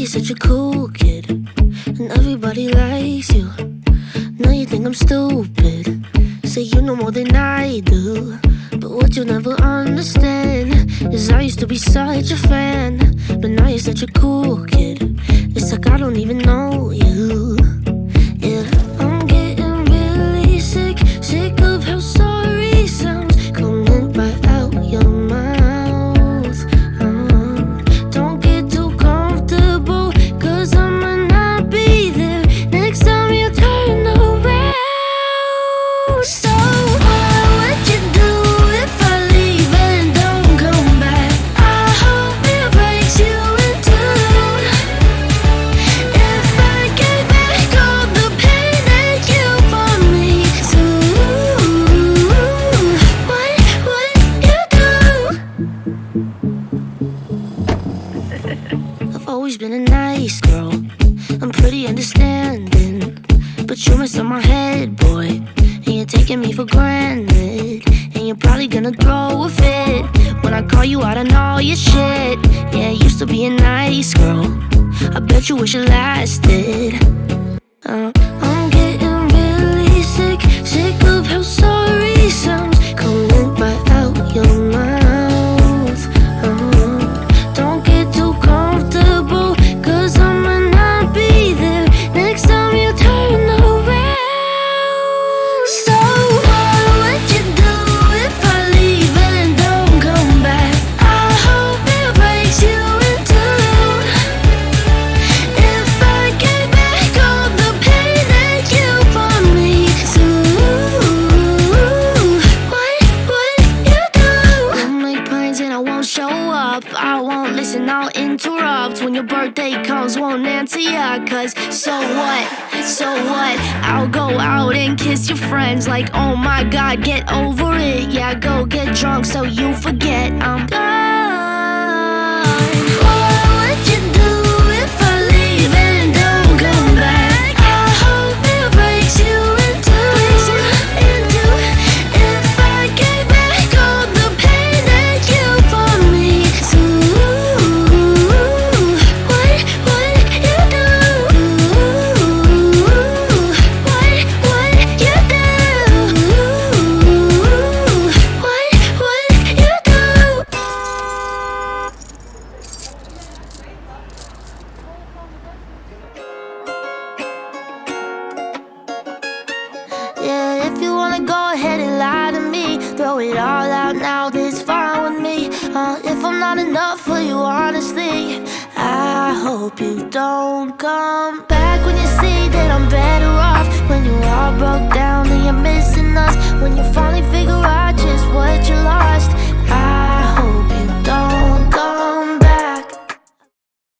such a cool kid, and everybody likes you. Now you think I'm stupid, say you know more than I do. But what you'll never understand is I used to be such a fan, but now you're such a cool kid. It's like I don't even know you. Yeah, I'm getting really sick of how sorry sounds coming right out your mouth. Don't get too comfortable, cause I'ma not be there next time you turn around. So what would you do if I leave and don't come back? I hope it breaks you in two. If I get back all the pain that you put me through, what would you do? I've always been a nice girl, I'm pretty understanding, but you're messing my head, boy, and you're taking me for granted. And you're probably gonna throw a fit when I call you out on all your shit. Yeah, used to be a nice girl, I bet you wish it lasted. I'm getting really sick of how sorry sounds coming right out your mouth. Don't get too comfortable, cause I'ma not be there next time you turn around. So what would you do if I leave and don't come back? I hope it breaks you in two. If I get back all the pain that you put me through, what would you do? We'll make plans and I won't show up, I won't listen, I'll interrupt. When your birthday comes, won't answer ya, cause so what? I'll go out and kiss your friends like, oh my god, get over it. Yeah, go get drunk so you forget I'm gone. What would you do if I leave and don't come back? I hope it breaks you in two. If I get back all the pain that you put me through, what would you do? What would you do? What would you do? Yeah, if you wanna go ahead and lie to me, throw it all out now, that's fine with me. If I'm not enough for you, honestly, I hope you don't come back.